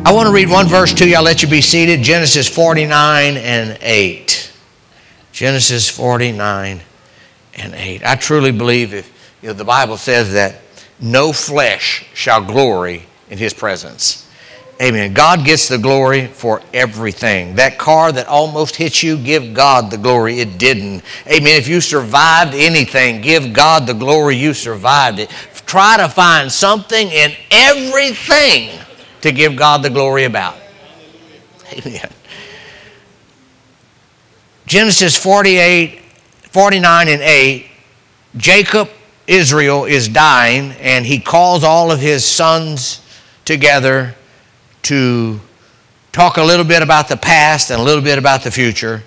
I want to read one verse to you. I'll let you be seated. Genesis 49 and 8. Genesis 49 and 8. I truly believe if the Bible says that no flesh shall glory in his presence. Amen. God gets the glory for everything. That car that almost hit you, give God the glory it didn't. Amen. If you survived anything, give God the glory you survived it. Try to find something in everything to give God the glory about. Amen. Genesis 49 and 8, Jacob, Israel, is dying, and he calls all of his sons together to talk a little bit about the past and a little bit about the future.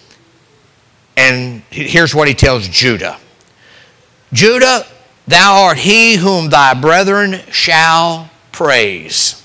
And here's what he tells Judah. Judah, thou art he whom thy brethren shall praise.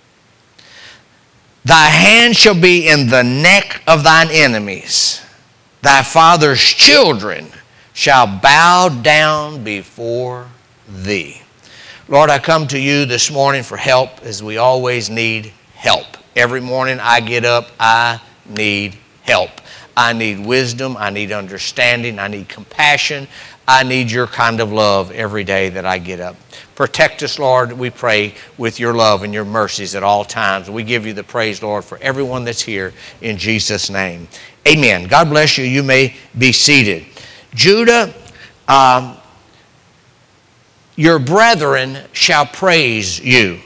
Thy hand shall be in the neck of thine enemies. Thy father's children shall bow down before thee. Lord, I come to you this morning for help, as we always need help. Every morning I get up, I need help. I need wisdom, I need understanding, I need compassion. I need your kind of love every day that I get up. Protect us, Lord, we pray, with your love and your mercies at all times. We give you the praise, Lord, for everyone that's here in Jesus' name. Amen. God bless you. You may be seated. Judah, your brethren shall praise you.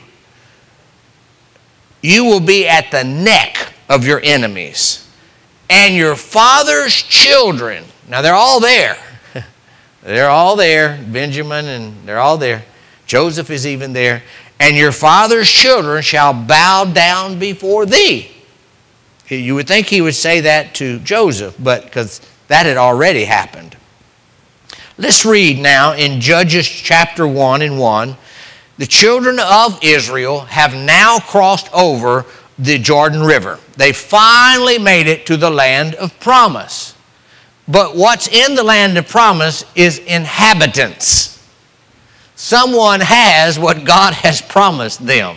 You will be at the neck of your enemies. And your father's children, now they're all there. They're all there. Benjamin, and they're all there. Joseph is even there. And your father's children shall bow down before thee. You would think he would say that to Joseph, but because that had already happened. Let's read now in Judges chapter 1 and 1. The children of Israel have now crossed over the Jordan River. They finally made it to the land of promise. But what's in the land of promise is inhabitants. Someone has what God has promised them.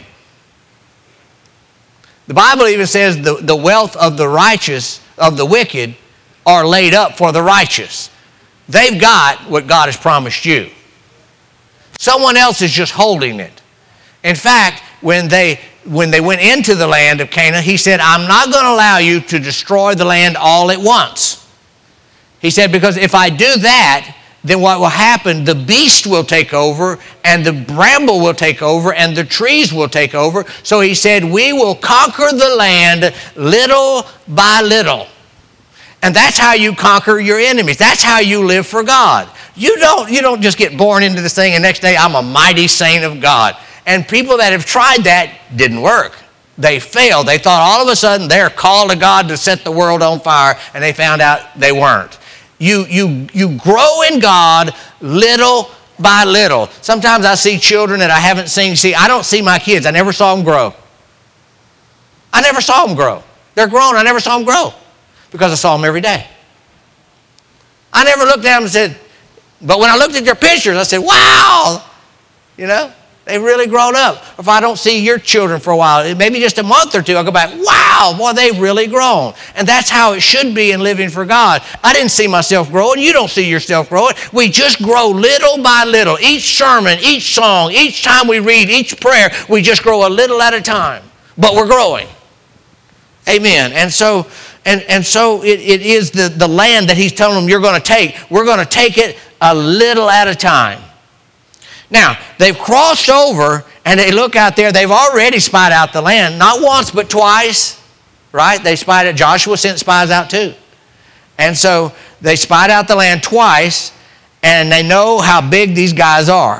The Bible even says the wealth of the righteous, of the wicked, are laid up for the righteous. They've got what God has promised you. Someone else is just holding it. In fact, when they went into the land of Canaan, he said, I'm not going to allow you to destroy the land all at once. He said, because if I do that, then what will happen, the beast will take over, and the bramble will take over, and the trees will take over. So he said, we will conquer the land little by little. And that's how you conquer your enemies. That's how you live for God. You don't just get born into this thing and next day I'm a mighty saint of God. And people that have tried that didn't work. They failed. They thought all of a sudden they're called to God to set the world on fire, and they found out they weren't. You grow in God little by little. Sometimes I see children that I haven't seen. See, I don't see my kids. I never saw them grow. I never saw them grow. They're grown. I never saw them grow because I saw them every day. I never looked at them and said, but when I looked at their pictures, I said, wow, they've really grown up. If I don't see your children for a while, maybe just a month or two, I'll go back, wow, boy, they've really grown. And that's how it should be in living for God. I didn't see myself growing. You don't see yourself growing. We just grow little by little. Each sermon, each song, each time we read, each prayer, we just grow a little at a time. But we're growing. Amen. And so it is the land that he's telling them you're going to take. We're going to take it a little at a time. Now, they've crossed over and they look out there. They've already spied out the land, not once but twice, right? They spied it. Joshua sent spies out too. And so they spied out the land twice, and they know how big these guys are.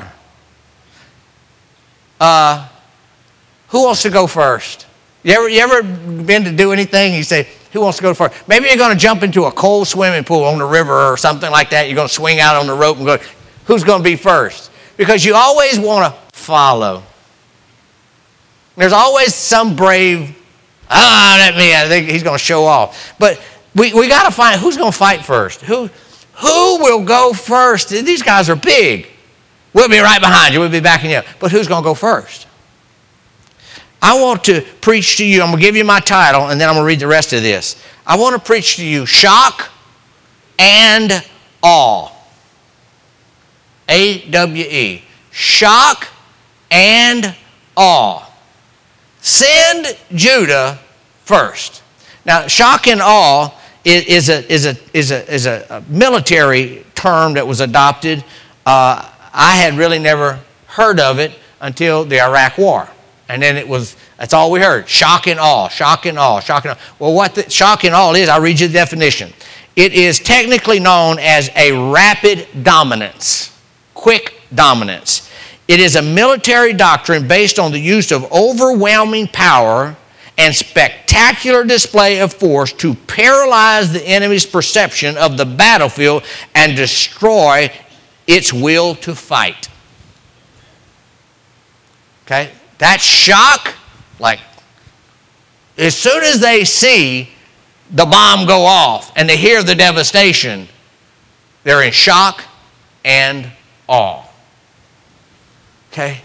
Who wants to go first? You ever been to do anything? You say, who wants to go first? Maybe you're going to jump into a cold swimming pool on the river or something like that. You're going to swing out on the rope and go, who's going to be first? Because you always want to follow. There's always some brave, I think he's going to show off. But we got to find who's going to fight first. Who will go first? These guys are big. We'll be right behind you. We'll be backing you up. But who's going to go first? I want to preach to you. I'm going to give you my title, and then I'm going to read the rest of this. I want to preach to you shock and awe. A-W-E. Shock and awe. Send Judah first. Now, shock and awe is a military term that was adopted. I had really never heard of it until the Iraq War. And then that's all we heard. Shock and awe, shock and awe, shock and awe. Well, what the shock and awe is, I'll read you the definition. It is technically known as a rapid dominance, quick dominance. It is a military doctrine based on the use of overwhelming power and spectacular display of force to paralyze the enemy's perception of the battlefield and destroy its will to fight. Okay? That shock, like, as soon as they see the bomb go off and they hear the devastation, they're in shock and awe. Okay?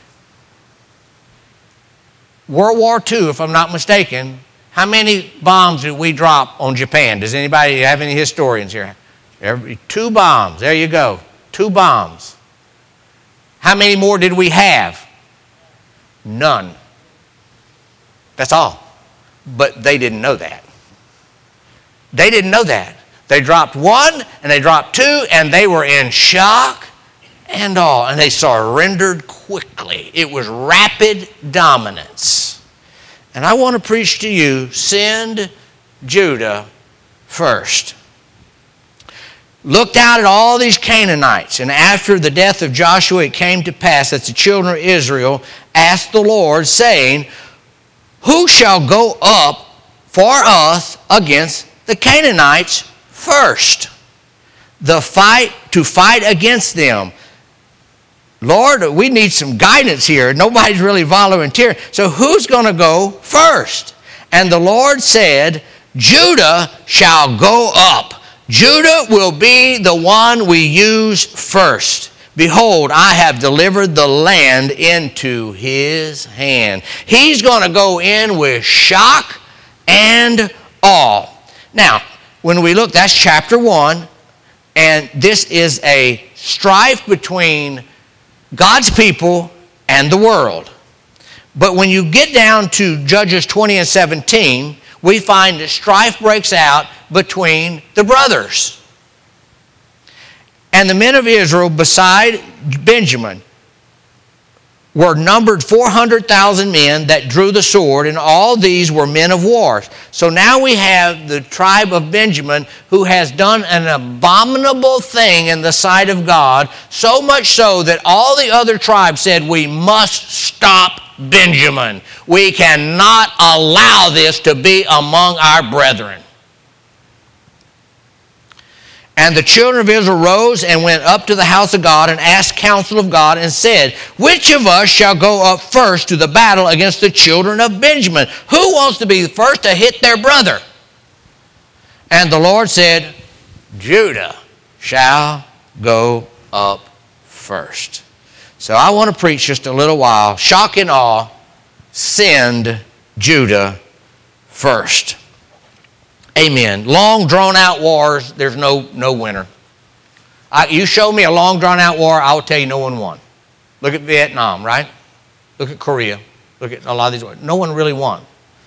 World War II, if I'm not mistaken, how many bombs did we drop on Japan? Does anybody have any historians here? 2 bombs. There you go. 2 bombs. How many more did we have? None. That's all. But they didn't know that. They didn't know that. They dropped 1 and they dropped 2 and they were in shock and awe. And they surrendered quickly. It was rapid dominance. And I want to preach to you, send Judah first. Looked out at all these Canaanites, and after the death of Joshua, it came to pass that the children of Israel asked the Lord, saying, who shall go up for us against the Canaanites first? To fight against them. Lord, we need some guidance here. Nobody's really volunteering. So who's going to go first? And the Lord said, Judah shall go up. Judah will be the one we use first. Behold, I have delivered the land into his hand. He's going to go in with shock and awe. Now, when we look, that's chapter 1, and this is a strife between God's people and the world. But when you get down to Judges 20 and 17, we find that strife breaks out between the brothers. And the men of Israel, beside Benjamin, were numbered 400,000 men that drew the sword, and all these were men of war. So now we have the tribe of Benjamin who has done an abominable thing in the sight of God, so much so that all the other tribes said, we must stop Benjamin. We cannot allow this to be among our brethren. And the children of Israel rose and went up to the house of God and asked counsel of God and said, which of us shall go up first to the battle against the children of Benjamin? Who wants to be the first to hit their brother? And the Lord said, Judah shall go up first. So I want to preach just a little while. Shock and awe, send Judah first. Amen. Long drawn-out wars, there's no winner. You show me a long drawn-out war, I will tell you no one won. Look at Vietnam, right? Look at Korea. Look at a lot of these wars. No one really won.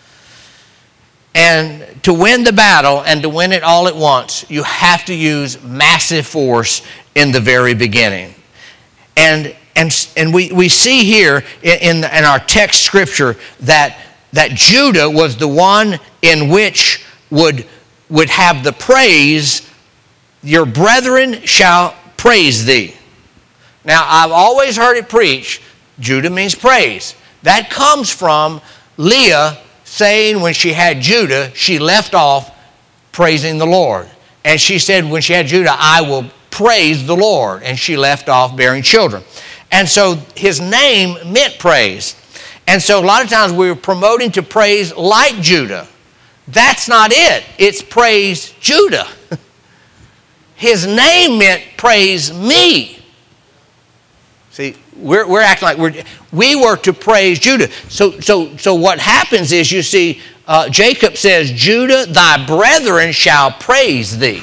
And to win the battle and to win it all at once, you have to use massive force in the very beginning. And we see here in our text scripture that Judah was the one in which would have the praise, your brethren shall praise thee. Now, I've always heard it preached, Judah means praise. That comes from Leah saying when she had Judah, she left off praising the Lord. And she said when she had Judah, I will praise the Lord. And she left off bearing children. And so his name meant praise. And so a lot of times we were promoting to praise like Judah. That's not it. It's praise Judah. His name meant praise me. See, we're acting like we were to praise Judah. So what happens is, you see, Jacob says, Judah, thy brethren shall praise thee.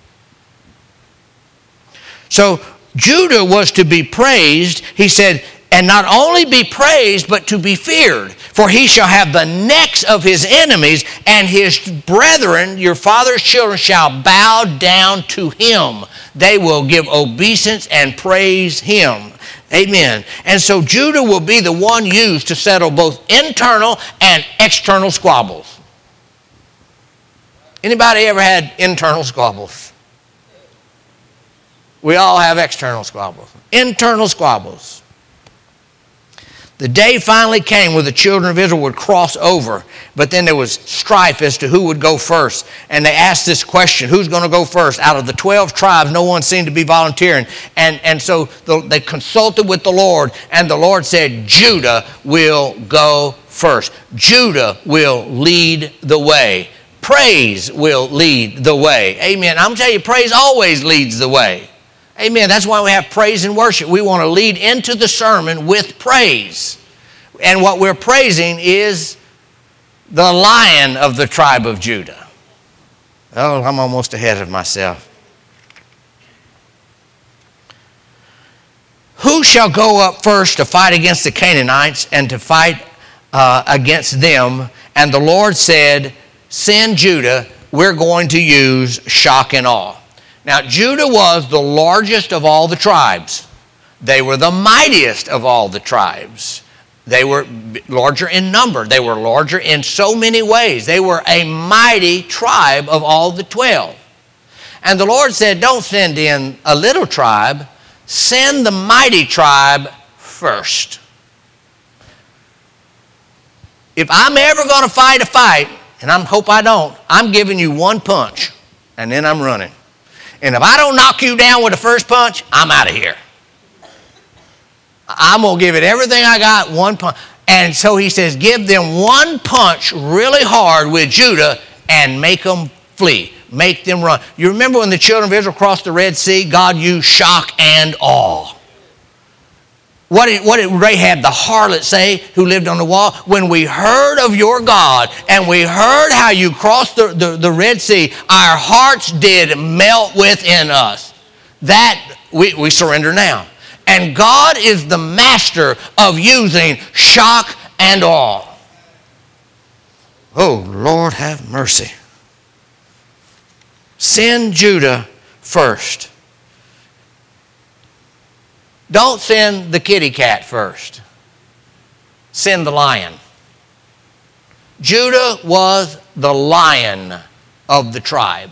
So Judah was to be praised, he said, and not only be praised, but to be feared. For he shall have the necks of his enemies, and his brethren, your father's children, shall bow down to him. They will give obeisance and praise him. Amen. And so Judah will be the one used to settle both internal and external squabbles. Anybody ever had internal squabbles? We all have external squabbles. Internal squabbles. The day finally came where the children of Israel would cross over, but then there was strife as to who would go first. And they asked this question, who's going to go first? Out of the 12 tribes, no one seemed to be volunteering. And so they consulted with the Lord, and the Lord said, Judah will go first. Judah will lead the way. Praise will lead the way. Amen. I'm going to tell you, praise always leads the way. Amen. That's why we have praise and worship. We want to lead into the sermon with praise. And what we're praising is the Lion of the tribe of Judah. Oh, I'm almost ahead of myself. Who shall go up first to fight against the Canaanites and to fight against them? And the Lord said, send Judah. We're going to use shock and awe. Now, Judah was the largest of all the tribes. They were the mightiest of all the tribes. They were larger in number. They were larger in so many ways. They were a mighty tribe of all the 12. And the Lord said, don't send in a little tribe. Send the mighty tribe first. If I'm ever going to fight a fight, and I hope I don't, I'm giving you one punch, and then I'm running. And if I don't knock you down with the first punch, I'm out of here. I'm going to give it everything I got, one punch. And so he says, give them one punch really hard with Judah and make them flee. Make them run. You remember when the children of Israel crossed the Red Sea, God used shock and awe. What did Rahab the harlot say, who lived on the wall? When we heard of your God and we heard how you crossed the Red Sea, our hearts did melt within us. That we surrender now. And God is the master of using shock and awe. Oh, Lord, have mercy. Send Judah first. Don't send the kitty cat first. Send the lion. Judah was the lion of the tribe.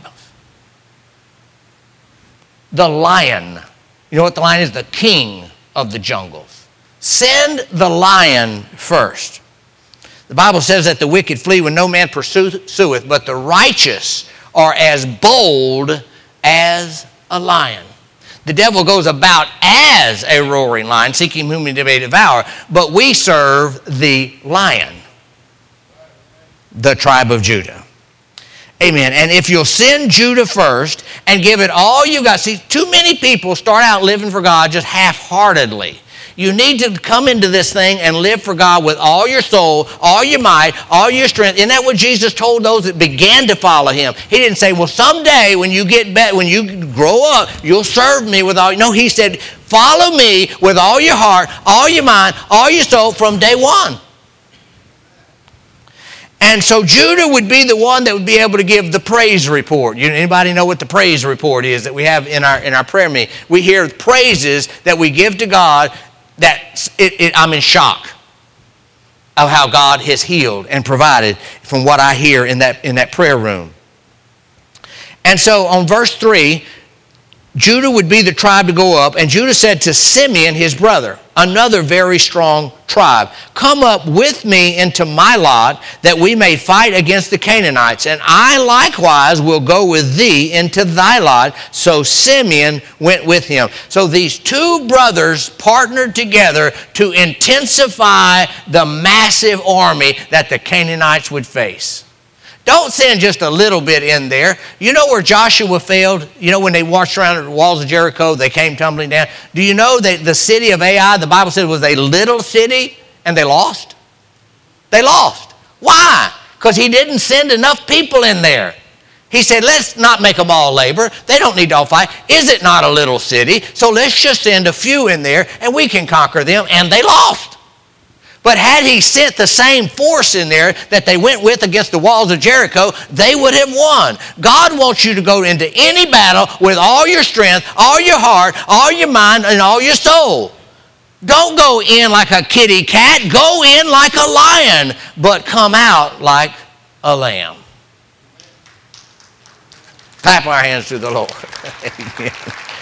The lion. You know what the lion is? The king of the jungles. Send the lion first. The Bible says that the wicked flee when no man pursueth, but the righteous are as bold as a lion. The devil goes about as a roaring lion, seeking whom he may devour, but we serve the lion, the tribe of Judah. Amen. And if you'll send Judah first and give it all you got. See, too many people start out living for God just half-heartedly. You need to come into this thing and live for God with all your soul, all your might, all your strength. Isn't that what Jesus told those that began to follow him? He didn't say, well, someday when you get better, when you grow up, you'll serve me with all. No, he said, follow me with all your heart, all your mind, all your soul from day one. And so Judah would be the one that would be able to give the praise report. Anybody know what the praise report is that we have in our prayer meeting? We hear praises that we give to God. I'm in shock of how God has healed and provided from what I hear in that prayer room. And so on verse 3, Judah would be the tribe to go up, and Judah said to Simeon, his brother, another very strong tribe, come up with me into my lot, that we may fight against the Canaanites, and I likewise will go with thee into thy lot. So Simeon went with him. So these two brothers partnered together to intensify the massive army that the Canaanites would face. Don't send just a little bit in there. You know where Joshua failed? You know when they marched around the walls of Jericho, they came tumbling down? Do you know that the city of Ai, the Bible said, was a little city, and they lost? They lost. Why? Because he didn't send enough people in there. He said, let's not make them all labor. They don't need to all fight. Is it not a little city? So let's just send a few in there, and we can conquer them, and they lost. But had he sent the same force in there that they went with against the walls of Jericho, they would have won. God wants you to go into any battle with all your strength, all your heart, all your mind, and all your soul. Don't go in like a kitty cat. Go in like a lion, but come out like a lamb. Clap our hands to the Lord. Amen.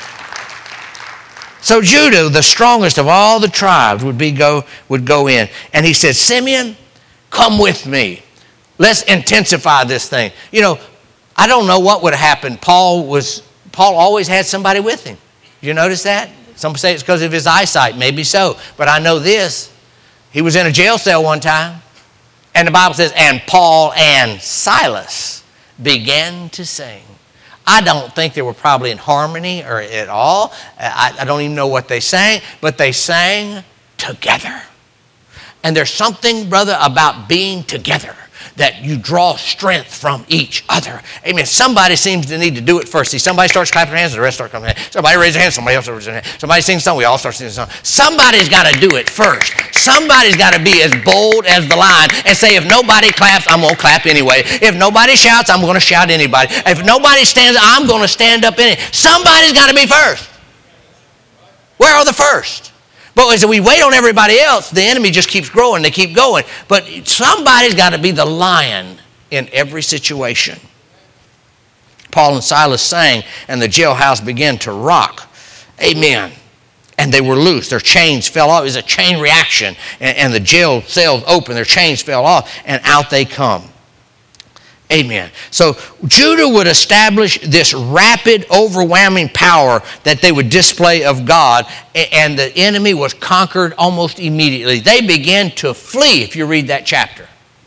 So Judah, the strongest of all the tribes, would go in. And he said, Simeon, come with me. Let's intensify this thing. You know, I don't know what would have happened. Paul always had somebody with him. Did you notice that? Some say it's because of his eyesight. Maybe so. But I know this. He was in a jail cell one time. And the Bible says, and Paul and Silas began to sing. I don't think they were probably in harmony or at all. I don't even know what they sang, but they sang together. And there's something, brother, about being together that you draw strength from each other. Amen. Somebody seems to need to do it first. See, somebody starts clapping their hands, the rest start clapping their hands. Somebody raises their hand, somebody else raises their hand. Somebody sings a song, we all start singing a song. Somebody's got to do it first. Somebody's got to be as bold as the lion and say, if nobody claps, I'm going to clap anyway. If nobody shouts, I'm going to shout anybody. If nobody stands, I'm going to stand up in it. Somebody's got to be first. Where are the first? But as we wait on everybody else, the enemy just keeps growing. They keep going. But somebody's got to be the lion in every situation. Paul and Silas sang, and the jailhouse began to rock. Amen. And they were loose. Their chains fell off. It was a chain reaction. And the jail cells opened. Their chains fell off, and out they come. Amen. So Judah would establish this rapid, overwhelming power that they would display of God, and the enemy was conquered almost immediately. They began to flee, if you read that chapter.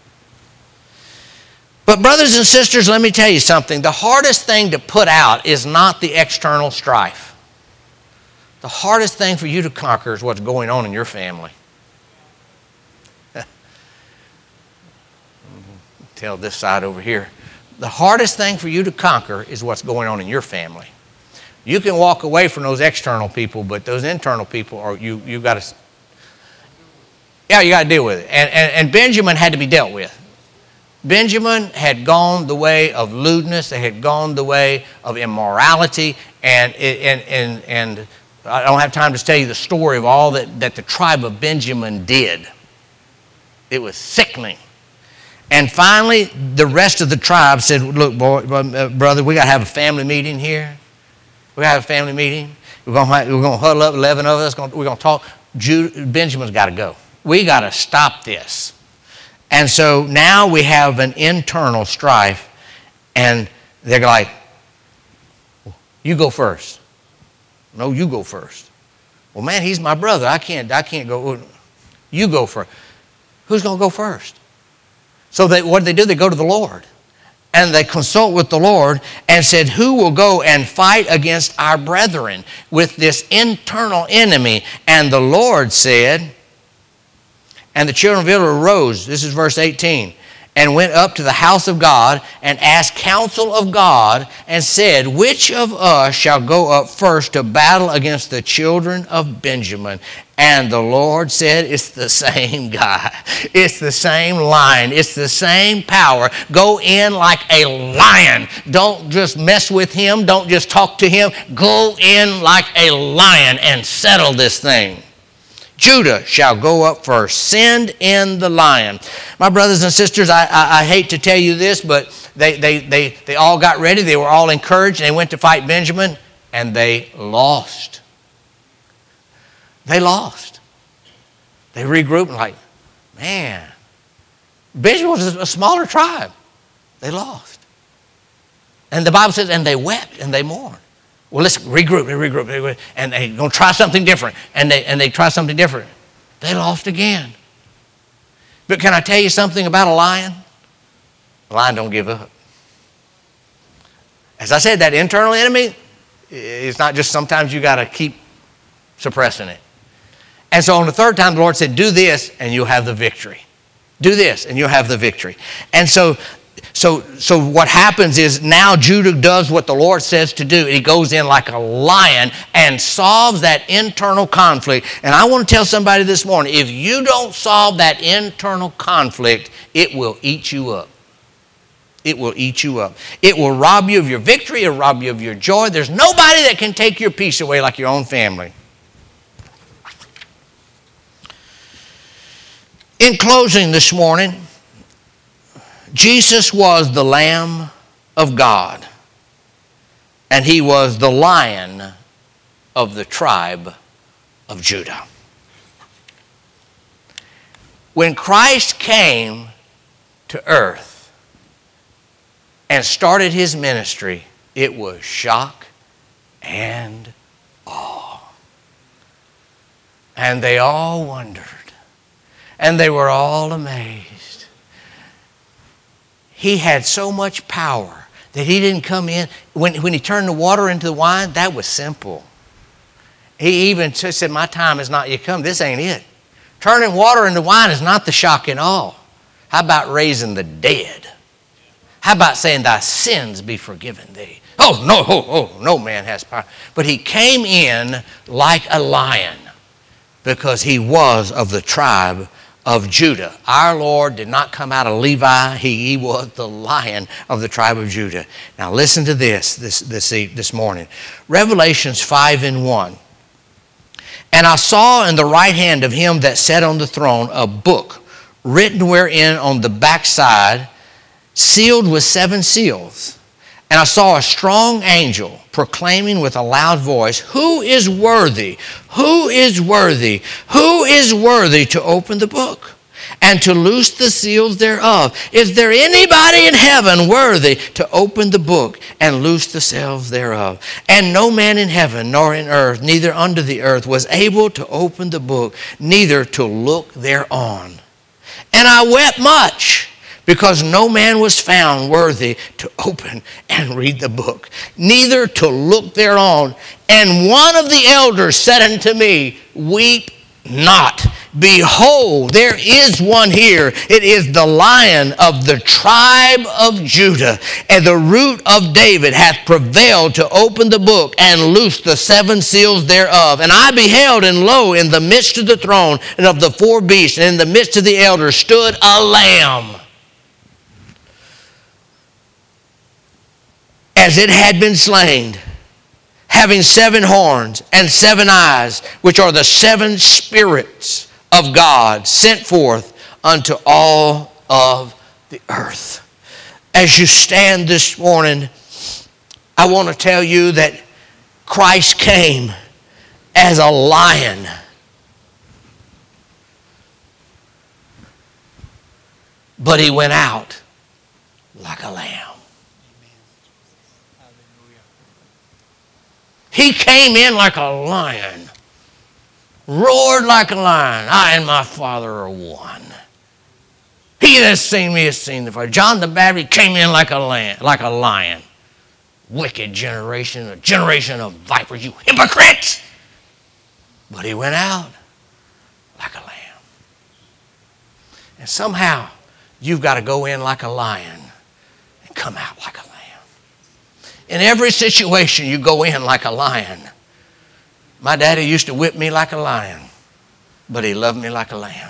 But brothers and sisters, let me tell you something. The hardest thing to put out is not the external strife. The hardest thing for you to conquer is what's going on in your family. Tell this side over here. The hardest thing for you to conquer is what's going on in your family. You can walk away from those external people, but those internal people are you got to. Yeah, you got to deal with it. And Benjamin had to be dealt with. Benjamin had gone the way of lewdness. They had gone the way of immorality, and I don't have time to tell you the story of all that the tribe of Benjamin did. It was sickening. And finally, the rest of the tribe said, look, brother, we got to have a family meeting here. We got to have a family meeting. We're going to huddle up, 11 of us. We're going to talk. Benjamin's got to go. We got to stop this. And so now we have an internal strife, and they're like, you go first. No, you go first. Well, man, he's my brother. I can't go. You go first. Who's going to go first? So what do? They go to the Lord. And they consult with the Lord and said, who will go and fight against our brethren with this internal enemy? And the Lord said, and the children of Israel arose, this is verse 18, and went up to the house of God and asked counsel of God and said, which of us shall go up first to battle against the children of Benjamin? And the Lord said, it's the same guy. It's the same lion. It's the same power. Go in like a lion. Don't just mess with him. Don't just talk to him. Go in like a lion and settle this thing. Judah shall go up first. Send in the lion. My brothers and sisters, I hate to tell you this, but they all got ready. They were all encouraged. And they went to fight Benjamin, and they lost. They lost. They regrouped and like, man, Benjamin was a smaller tribe. They lost. And the Bible says, and they wept and they mourned. Well, let's regroup, and they're going to try something different. And they try something different. They lost again. But can I tell you something about a lion? The lion don't give up. As I said, that internal enemy, it's not just sometimes you got to keep suppressing it. And so on the third time, the Lord said, do this and you'll have the victory. Do this and you'll have the victory. And so what happens is now Judah does what the Lord says to do. He goes in like a lion and solves that internal conflict. And I want to tell somebody this morning, if you don't solve that internal conflict, it will eat you up. It will eat you up. It will rob you of your victory. It will rob you of your joy. There's nobody that can take your peace away like your own family. In closing this morning, Jesus was the Lamb of God, and he was the Lion of the tribe of Judah. When Christ came to earth and started his ministry, it was shock and awe. And they all wondered, and they were all amazed. He had so much power that he didn't come in. When he turned the water into the wine, that was simple. He even said, my time is not yet come. This ain't it. Turning water into wine is not the shock and awe. How about raising the dead? How about saying thy sins be forgiven thee? No man has power. But he came in like a lion because he was of the tribe of Judah. Our Lord did not come out of Levi. He was the Lion of the tribe of Judah. Now listen to this morning. Revelations 5:1. And I saw in the right hand of him that sat on the throne a book written wherein on the backside, sealed with 7 seals. And I saw a strong angel proclaiming with a loud voice, who is worthy? Who is worthy? Who is worthy to open the book and to loose the seals thereof? Is there anybody in heaven worthy to open the book and loose the seals thereof? And no man in heaven nor in earth, neither under the earth, was able to open the book, neither to look thereon. And I wept much, because no man was found worthy to open and read the book, neither to look thereon. And one of the elders said unto me, weep not. Behold, there is one here. It is the Lion of the tribe of Judah, and the root of David hath prevailed to open the book and loose the 7 seals thereof. And I beheld, and lo, in the midst of the throne and of the 4 beasts, and in the midst of the elders stood a lamb, as it had been slain, having 7 horns and 7 eyes, which are the 7 spirits of God sent forth unto all of the earth. As you stand this morning, I want to tell you that Christ came as a lion. But he went out like a lamb. He came in like a lion, roared like a lion. I and my Father are one. He that has seen me has seen the Father. John the Baptist came in like a lion. Wicked generation, a generation of vipers, you hypocrites. But he went out like a lamb. And somehow you've got to go in like a lion and come out like a lamb. In every situation, you go in like a lion. My daddy used to whip me like a lion, but he loved me like a lamb.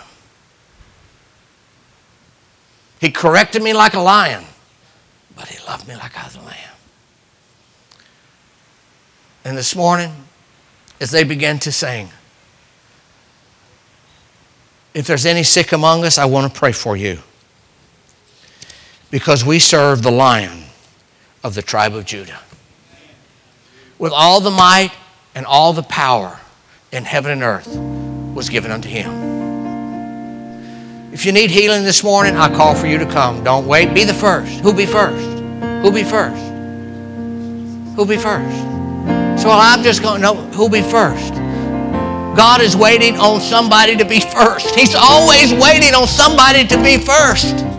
He corrected me like a lion, but he loved me like I was a lamb. And this morning, as they began to sing, if there's any sick among us, I want to pray for you. Because we serve the Lion of the tribe of Judah. With all the might and all the power in heaven and earth was given unto him. If you need healing this morning, I call for you to come. Don't wait. Be the first. Who'll be first? Who'll be first? Who'll be first? So I'm just going, no, who'll be first? God is waiting on somebody to be first. He's always waiting on somebody to be first.